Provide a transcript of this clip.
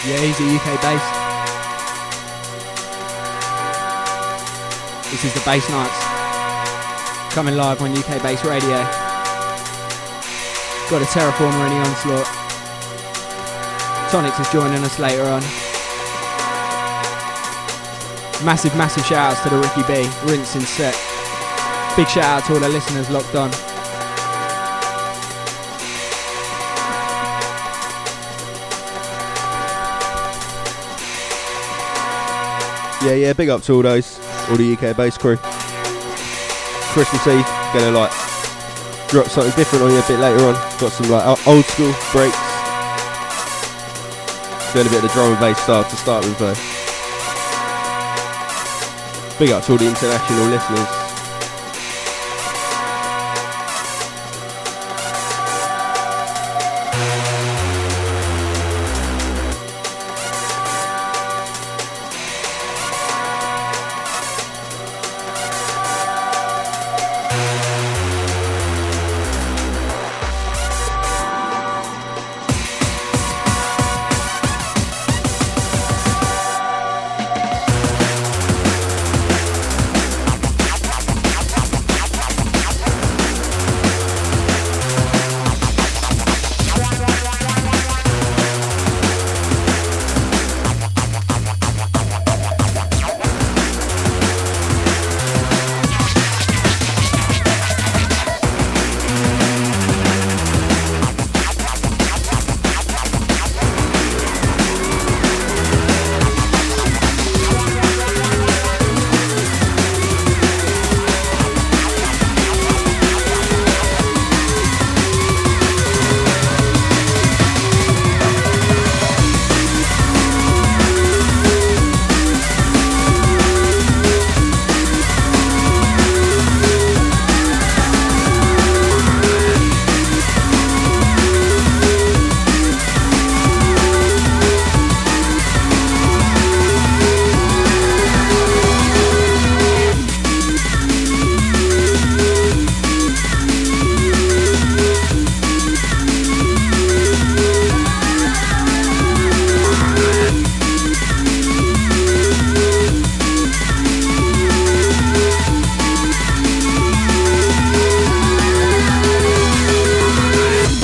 Yeah, he's a UK bass. This is the Bass Nights, coming live on UK Bass Radio. Got a Terraformer in the onslaught. Tonics is joining us later on. Massive shout outs to the Ricky B, rinsing set. Big shout out to all the listeners locked on. Yeah, big up to all the UK bass crew. Christmas Eve, gonna like drop something different on you a bit later on. Got some like old school breaks. Doing a bit of the drum and bass style to start with though. Big up to all the international listeners.